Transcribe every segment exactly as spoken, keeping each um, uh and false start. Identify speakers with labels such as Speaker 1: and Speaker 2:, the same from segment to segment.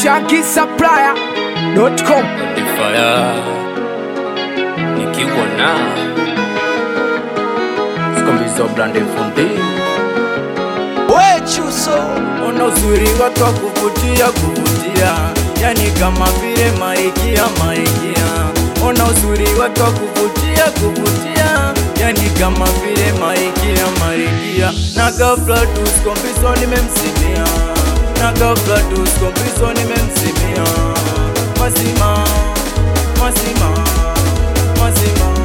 Speaker 1: Chunky Supplier dot com.
Speaker 2: Fire nikiwa na sikombizo brand fundi
Speaker 1: We chuso
Speaker 2: ona uzuri watu wa kuvutia kuvutia, yani kama vile maikia maikia. Ona uzuri watu wa kuvutia kuvutia, yani kama vile maikia maikia. Na ghafla tu sikombizo nimemsimia, na ghafla tu sikombizo nimemsimia. Mazima mazima mazima,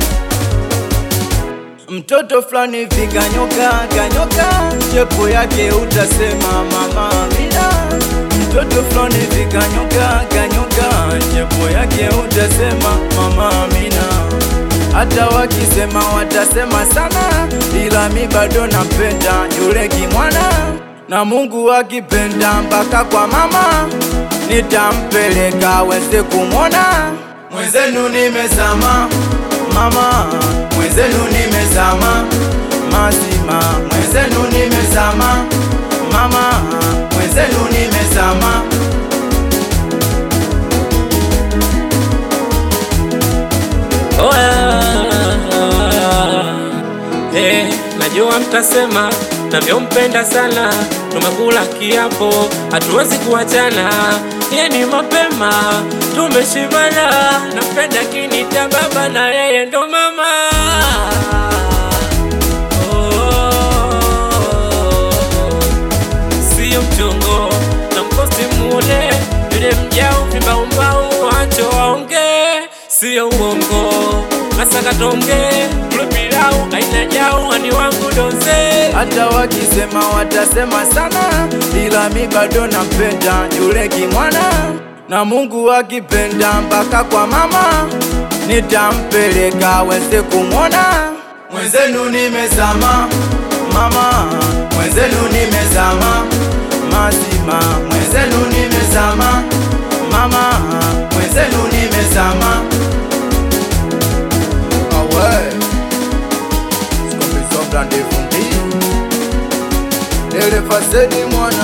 Speaker 2: mtoto flani vika nyoka kanyoka, chepo yake utasema mama Amina. Mtoto flani vika nyoka kanyoka, chepo yake utasema mama Amina. Hata wakisema watasema sana, ila mi bado napenda yule kimwana. Na Mungu akipenda mpaka kwa mama, nitampeleka weze kumwona. Mwenzenu nimezama mama, mwenzenu nimezama mazima, mwenzenu nimezama mama, mwenzenu nimezama.
Speaker 3: Oh yeah. Hey, najua mtasema navyompenda sana, tumekula kiapo hatuwezi kuachana. Ye ni mapema tumeshibana, napenda kinita baba na yeye ndo mama. Oh, siyo mchongo na mkosi mule, yule mjao vimba umbao wacho waonge. Siyo uongo nasaka tonge, ule pilau aina jao ani wangu doze.
Speaker 2: Hata wakisema watasema sana, ila mi bado napenda yule kimwana. Na Mungu akipenda mpaka kwa mama, nitampeleka weze kumwona. Mwenzenu nimezama mama, mwenzenu nimezama mazima, mwenzenu nimezama mama, mwenzenu nimezama. Awe sikombizo brand fundi Lele faseni mwana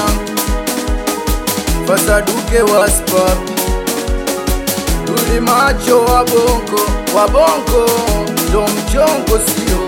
Speaker 2: fasaduke waspapi, tuli macho wabongo wabongo ndo mchongo sio.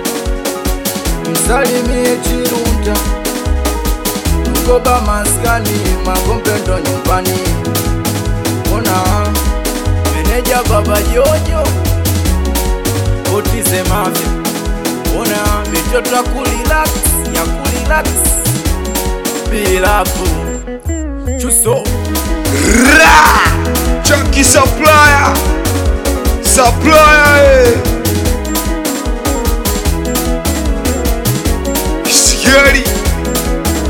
Speaker 2: Msalimie Chirunta Mkoba maskani, Magombe ndo nyumbani. Ona meneja baba Jojo Otize mafia, ona mitoto ya kurelax ya kurelax bilafu chuso
Speaker 1: Ra Chunky Supplier Supplier eh. Scary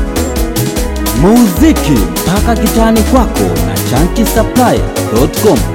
Speaker 4: Muziki mpaka kitani kwako na Chunky Supplier dot com.